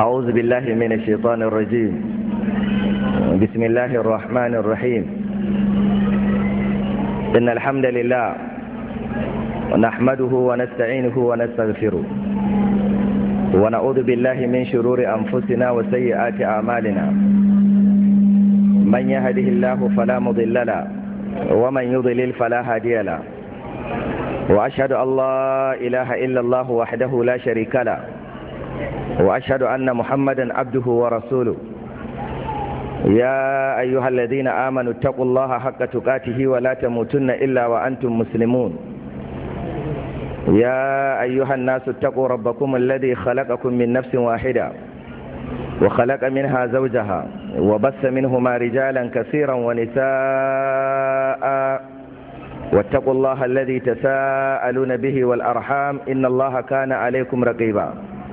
أعوذ بالله من الشيطان الرجيم. بسم الله الرحمن الرحيم. إن الحمد لله نحمده ونستعينه ونستغفره ونعوذ بالله من شرور أنفسنا وسيئات أعمالنا. من يهده الله فلا مضل له ومن يضلل فلا هادي له، وأشهد أن لا إله إلا الله وحده لا شريك له، وأشهد أن محمدا عبده ورسوله. يا أيها الذين آمنوا اتقوا الله حق تقاته ولا تموتن إلا وأنتم مسلمون. يا أيها الناس اتقوا ربكم الذي خلقكم من نفس واحدة وخلق منها زوجها وبث منهما رجالا كثيرا ونساء، واتقوا الله الذي تساءلون به والأرحام إن الله كان عليكم رقيبا.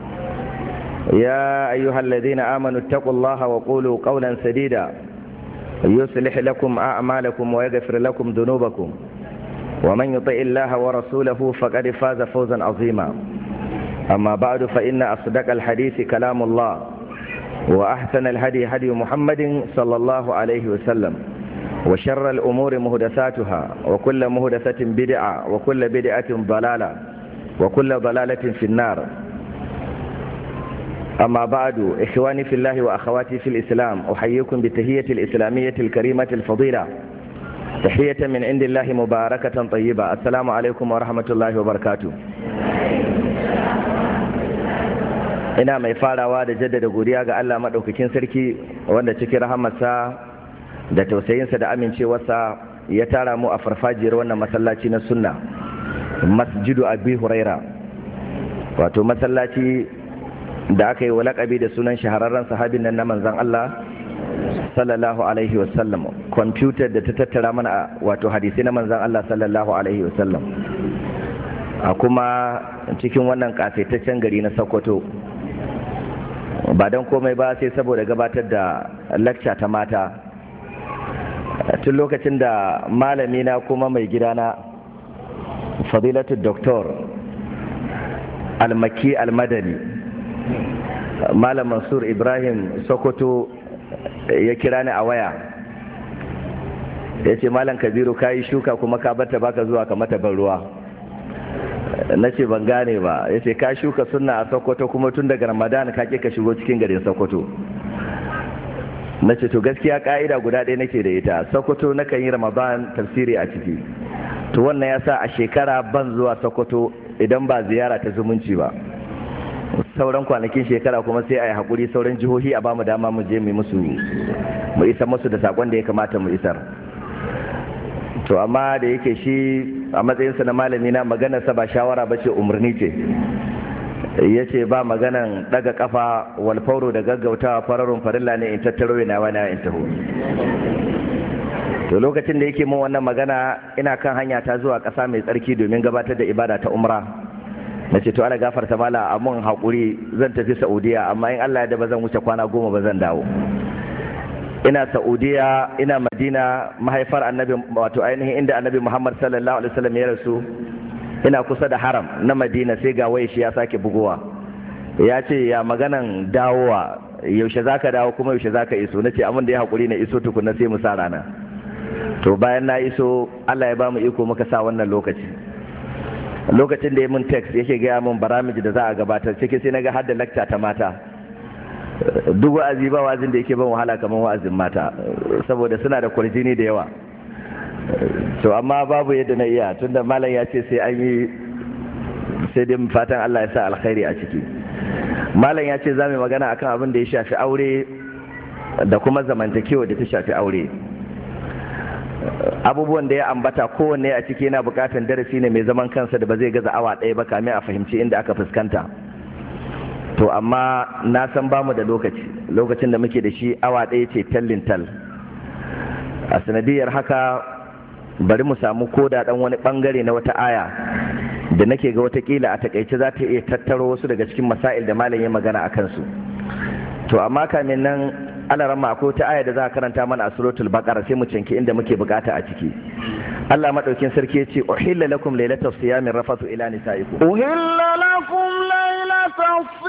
يا أيها الذين آمنوا اتقوا الله وقولوا قولا سديدا يصلح لكم أعمالكم ويغفر لكم ذنوبكم، ومن يطع الله ورسوله فقد فاز فوزا عظيما. أما بعد، فإن أصدق الحديث كلام الله، وأحسن الهدي هدي محمد صلى الله عليه وسلم، وشر الأمور مهدثاتها، وكل مهدثة بدعة، وكل بدعة ضلالة، وكل ضلالة في النار. أما بعد، إخواني في الله وأخواتي في الإسلام، أحييكم بتحية الإسلامية الكريمة الفضيلة، تحية من عند الله مباركة طيبة. السلام عليكم ورحمة الله وبركاته. ina mai farawa da jaddada godiya ga Allah maɗaukakin sarki, wanda cikin rahamarsa da tausayinsa da amincewarsa ya tara mu a farfajiyar wannan masallaci na sunna, masjidu abi huraira, wato masallaci da aka yi wa laƙabi da sunan shahararren sahabin nan na manzon Allah sallallahu alaihi wasallam, kwamfutar da ta tattara mana wato hadisi na manzon Allah sallallahu alaihi wasallam, a kuma cikin wannan ƙasaitaccen gari na Sokoto. Ba don komai ba sai saboda gabatar da lakca ta mata, tun lokacin da malamina kuma mai gidana fadilatu doktor almaki almadani malam Mansur Ibrahim Sokoto ya kira ni a waya, ya ce malam Kabiru, ka yi shuka kuma ka bata baka zuwa ka mata ban ruwa. Na ce ban gane ba. Ya ce ka shuka sunna a Sokoto kuma tun daga Ramadan ka ka shigo cikin garin Sokoto. Na ce to gaskiya ka'ida guda ɗaya nake da ita, Sokoto na kan yi Ramadan tafsiri a ciki, to wannan ya sa a shekara ban zuwa Sokoto idan ba ziyara ta zumunci ba. Sauran kwanakin shekara kuma sai a yi haƙuri, sauran jihohi a bamu dama mu je mu isar musu da saƙon da ya kamata mu isar. To amma da yake shi a matsayinsa na malami na, maganarsa ba shawara ba ce, umarni ce. Ya ce ba maganan daga kafa walfauro da gaggautawa, fararun farilla ne in tattaro yana wani in taho. To lokacin da yake mun wannan magana, ina kan hanya ta zuwa ƙasa mai tsarki domin gabatar da ibada ta umra. Na ce to ana gafarta mala, a mun haƙuri zan tafi Saudiya, amma in Allah ya da ba zan wuce kwana 10 ba zan dawo. Ina Saudiya, ina Madina, mahaifar annabi, wato ainihin inda annabi Muhammad sallallahu alaihi wasallam ya rasu. Ina kusa da haram na Madina, sai ga waye shi ya sake bugowa, ya ce ya maganan dawowa, yaushe zaka dawo kuma yaushe zaka iso. Nace abin da ya hakuri na iso tukuna sai mu sa rana. To bayan na iso, Allah ya ba mu iko muka sa wannan lokacin da ya mun text yake gaya mun baramiji da za a gabatar ciki, sai naga har da lecture ta mata. Duk wa'azi ba wa'azin da yake ban wahala kamar wa'azin mata, saboda suna da kwarjini da yawa. To amma babu yadda na iya, tunda malam ya ce sai an yi, sai dai fatan Allah ya sa alkhairi a ciki. Malam ya ce za mu magana akan abin da ya shafi aure da kuma zamantakewa da ta shafi aure. Abubuwan da ya ambata kowanne a ciki yana bukatan darasi ne mai zaman kansa da ba zai gaza awa ɗaya ba kamin a fahimci inda aka fuskanta. To amma na san bamu da lokacin da muke da shi awa ɗaya ce tallin tal. A sanadiyar haka bari mu samu koda ɗan wani ɓangare na wata aya da nake ga watakila a takaice za ta iya tattaro wasu daga cikin masail da malam ya magana a kansu. To amma kamin nan, alarama akwai wata aya da za a karanta mana a suratul baqara, sai mu canki inda muke bukata a ciki. Allah madaukin sarki ya ce uhilla lakum lailatas siyami rafathu ila nisaikum. Uhilla lakum lailatas